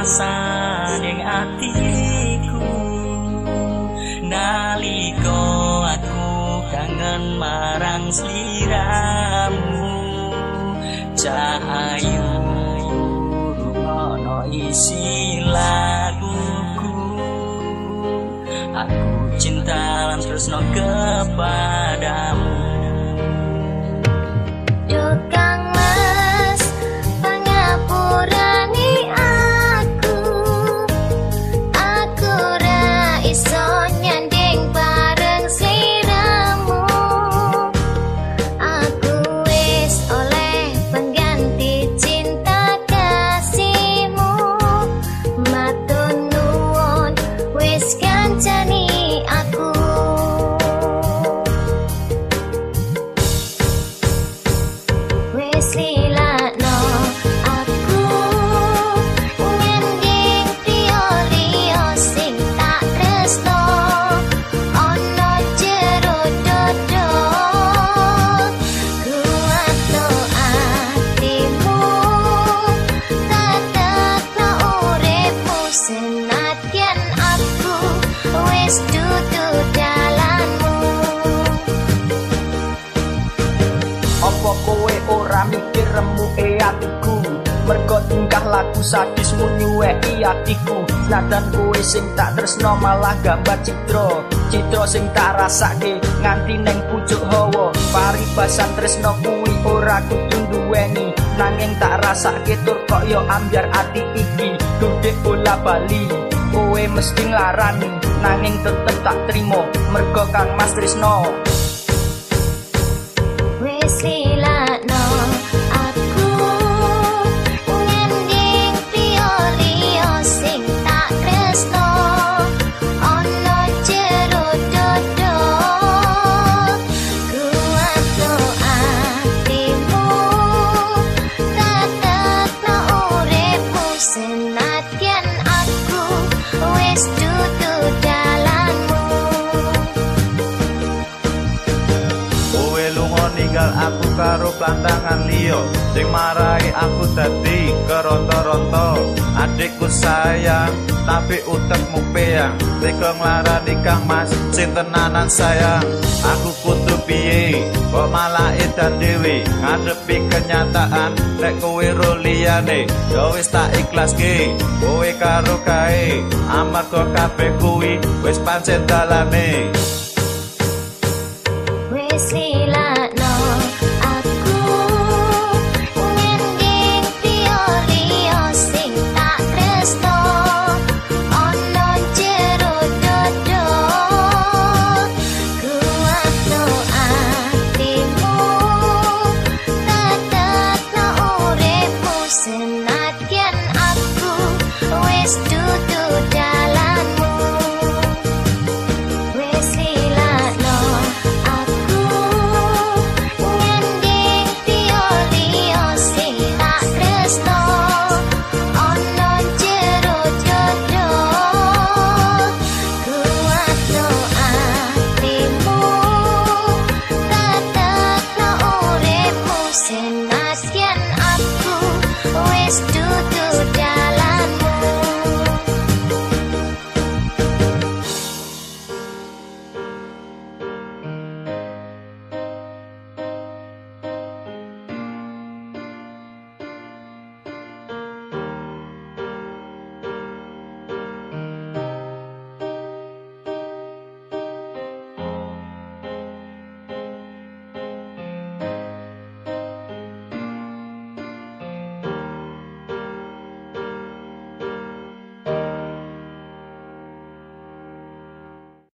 rasaning atiku nalika aku kangen marang sliramu cahayu rungono isi laguku aku cinta lan tresno kepadamu. Apa kowe ora mikir remuke atiku mergo tingkah laku sadismu nyuweki atiku senajan kowe sing tak tresno malah gambar citra sing tak rasake nganti neng pucuk hawa paribasan tresno kuwi ora kudu duweni nanging tak rasake tur kok yo ambyar ati iki dudek bola bali kowe mesti nglarani nanging tetep tak trimo mergo Kang Mas Tresno. Silakno aku ngending pioliyo sing tak tresno ana jero dodo kuatno atimu tetepno uripmu senadyan aku wis dudu dalanmu. Ninggal aku karo pantangan liya sing marai aku dadi keronto-ronto adikku sayang tapi utekmu peyang tega nglarani Kang Mas sing tenanan sayang aku kudu piye kok malah edan dhewe ngadepi kenyataan nek kowe ro liyane ya wis tak ikhlaske kowe karo kae amarga kabeh kuwi wis pancen dalane. Wis silakno aku ngending pioliyo sing tak tresno ana jero dodo kuatno atimu tetepno uripmu senadyan aku wis dudu dalanmu. Wis silakno do